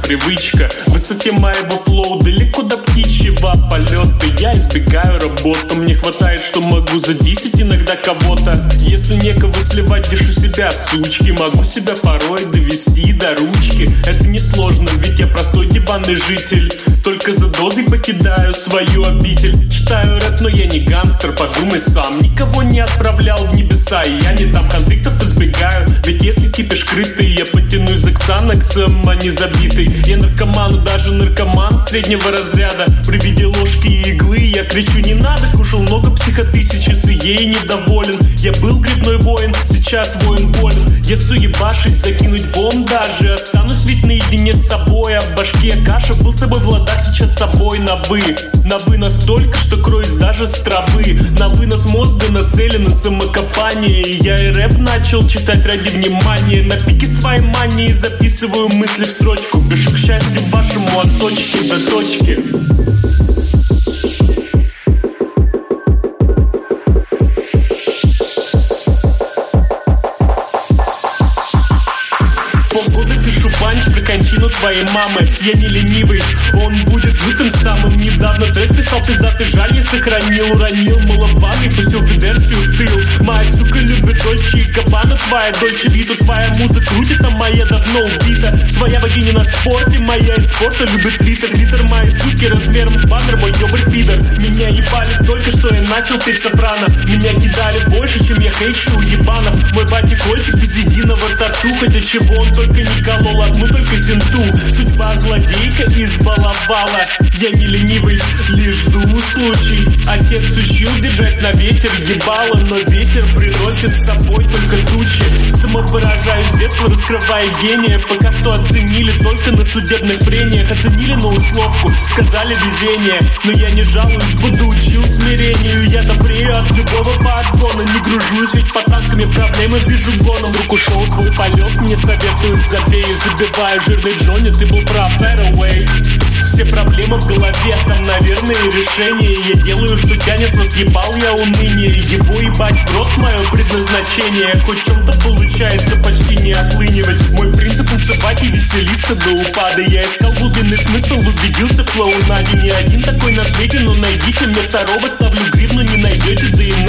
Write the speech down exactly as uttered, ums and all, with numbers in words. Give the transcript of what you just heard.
привычка. В высоте моего флоу далеко до птичьего полета. Я избегаю работу, мне хватает, что могу задисить иногда кого-то. Если некого сливать, держу себя, сучки. Могу себя порой довести до ручки. Это несложно, ведь я простой диванный житель. Только за дозой покидаю свою обитель. Читаю рэп, но я не гангстер, подумай сам. Никого не отправлял в небеса, и я не там конфликтов избегаю. Ведь если кипиш крытый, я потянусь за ксаноксом, а не забитый. Я наркоман, даже наркоман среднего разряда. При виде ложки и иглы я кричу: не надо. Кушал много психотысячи, с ей недоволен. Я был грибной воин, сейчас воин болен. Я суебашить, закинуть бомб даже. Останусь ведь наедине с собой, а в башке каша. Был с собой в ладах, сейчас с собой на вы. На вы настолько, что кроюсь даже с травы. На вынос мозга нацелено самокопание. И я и рэп начал читать ради внимания. На пике своей мании записываю мысли в строчку. Пишу, к счастью вашему, от точки до точки. Полгода пишу панч про кончину твоей мамы. Я не ленивый, он будет в этом самым. Недавно трек писал пиздатый, жаль, не сохранил. Уронил маловатый, пустил диверсию в тыл. Моя сука любит Дольче и Габбана, твоя Дольче Виту. Твоя муза крутит, а моя давно убита. Твоя богиня на спорте, моя из спорта любит литр. Литр моей суки размером с баннер, мой ёбарь пидор. Меня ебали столько, что я начал петь сопрано. Меня кидали больше, чем я хейчу у ебанов. Мой батя кольчик без единого тату. Хотя чего он только не колол, одну только синту. Судьба злодейка избаловала. Я не ленивый, лишь жду случай. Отец учил держать на ветер ебало, но ветер приносит с собой только тучи. Самовыражаюсь с детства, раскрывая гения. Пока что оценили только на судебных прениях. Оценили на условку, сказали везение. Но я не жалуюсь, буду учил смирению. Я добрее от любого подгона. Не гружусь, ведь под танками проблемы вижу гоном. Руку шел свой полет, мне советуют забей. Забиваю жирный Джонни, ты был прав, better way. Все проблемы в голове, там, наверное, решение. Я делаю, что тянет, но ебал я уныние. Его ебать в рот мое предназначение. Хоть в чем-то получается почти не отлынивать. Мой принцип танцевать и веселиться до упада. Я искал глубинный смысл, убедился флоу Нади. Не один такой на свете, но найдите мне второго. Ставлю гривну, не найдете, да и